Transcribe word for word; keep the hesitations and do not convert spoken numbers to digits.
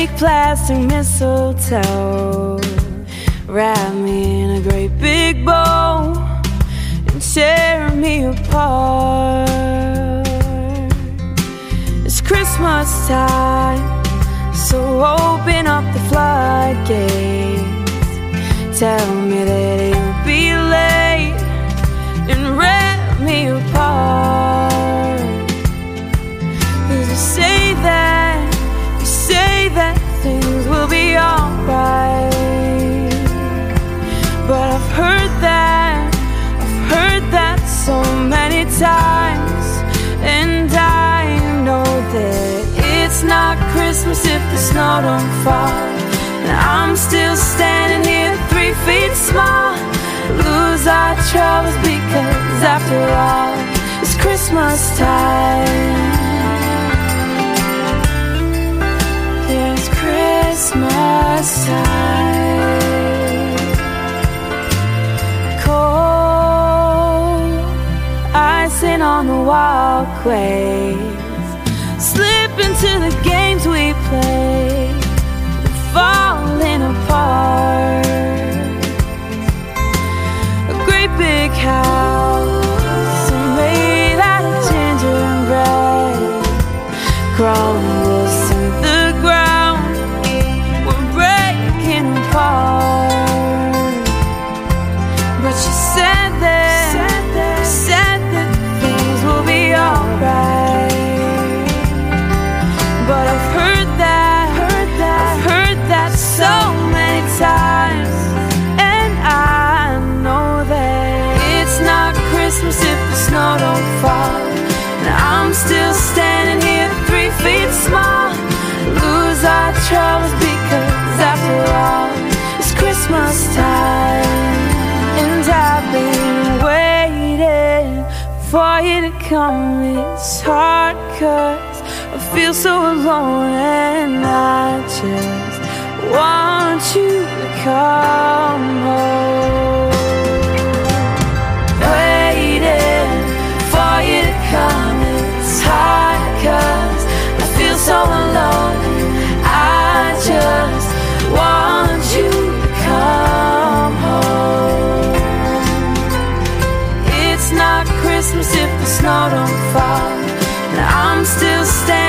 fake plastic mistletoe. Wrap me in a great big bow and tear me apart. It's Christmas time, so open up the floodgates. Tell me that you'll be late and rip me apart. 'Cause you say that, you say that things will be alright, but I've heard that, I've heard that so many times. And I know that it's not Christmas if the snow don't fall. And I'm still standing here three feet small. Lose our troubles because after all, it's Christmas time. Yeah, it's Christmas time. Cold icing on the walkways, slip into the games we play, falling apart. A great big house made out of ginger and bread, crawling wolves to the ground, we're breaking apart. But you said that, you said that things will be alright. But I've heard that, heard that, I've heard that so many times. And I know that it's not Christmas if the snow don't fall. And I'm still standing here three feet small. Lose our troubles because after all, it's Christmas time. And I've been waiting for you to come. It's hard 'cause I feel so alone, and I just want you to come home. Waiting for you to come. It's hard 'cause I feel so alone. I just want you to come home. It's not Christmas if the snow don't fall. And I'm still standing